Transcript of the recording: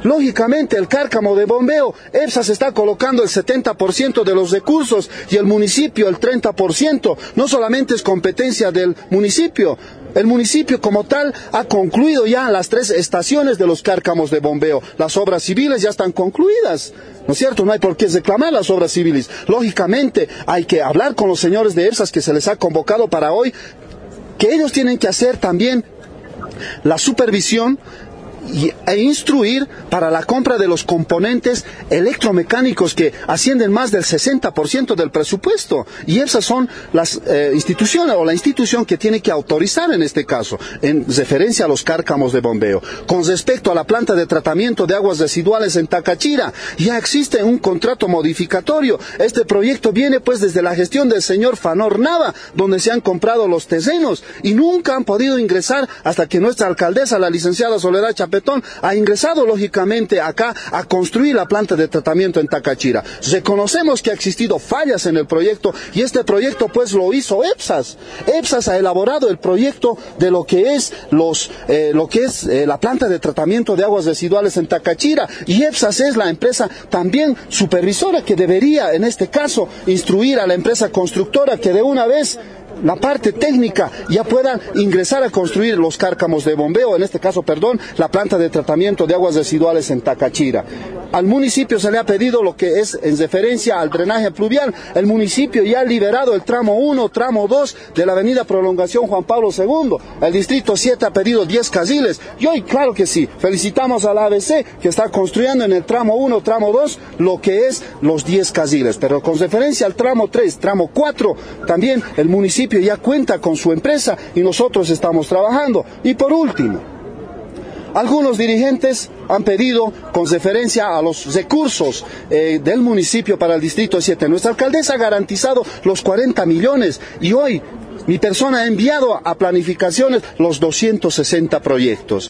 Lógicamente, el cárcamo de bombeo, EPSA se está colocando el 70% de los recursos y el municipio el 30%. No solamente es competencia del municipio. El municipio como tal ha concluido ya las 3 estaciones de los cárcamos de bombeo. Las obras civiles ya están concluidas, ¿no es cierto? No hay por qué reclamar las obras civiles. Lógicamente hay que hablar con los señores de EPSA que se les ha convocado para hoy, que ellos tienen que hacer también la supervisión e instruir para la compra de los componentes electromecánicos que ascienden más del 60% del presupuesto. Y esas son las instituciones o la institución que tiene que autorizar en este caso, en referencia a los cárcamos de bombeo. Con respecto a la planta de tratamiento de aguas residuales en Táchira, ya existe un contrato modificatorio. Este proyecto viene pues desde la gestión del señor Fanor Nava, donde se han comprado los terrenos y nunca han podido ingresar hasta que nuestra alcaldesa, la licenciada Soledad Chapetón, ha ingresado lógicamente acá a construir la planta de tratamiento en Táchira. Reconocemos que ha existido fallas en el proyecto y este proyecto pues lo hizo EPSAS. EPSAS ha elaborado el proyecto de lo que es la planta de tratamiento de aguas residuales en Táchira, y EPSAS es la empresa también supervisora que debería en este caso instruir a la empresa constructora que de una vez la parte técnica ya puedan ingresar a construir los cárcamos de bombeo, en este caso, la planta de tratamiento de aguas residuales en Táchira. Al municipio se le ha pedido lo que es en referencia al drenaje pluvial. El municipio ya ha liberado el tramo 1, tramo 2 de la avenida Prolongación Juan Pablo II. El distrito 7 ha pedido 10 carriles. Y hoy, claro que sí, felicitamos a la ABC que está construyendo en el tramo 1, tramo 2, lo que es los 10 carriles. Pero con referencia al tramo 3, tramo 4, también el municipio ya cuenta con su empresa y nosotros estamos trabajando. Y por último, algunos dirigentes han pedido con referencia a los recursos del municipio para el distrito 7. Nuestra alcaldesa ha garantizado los 40 millones y hoy mi persona ha enviado a planificaciones los 260 proyectos.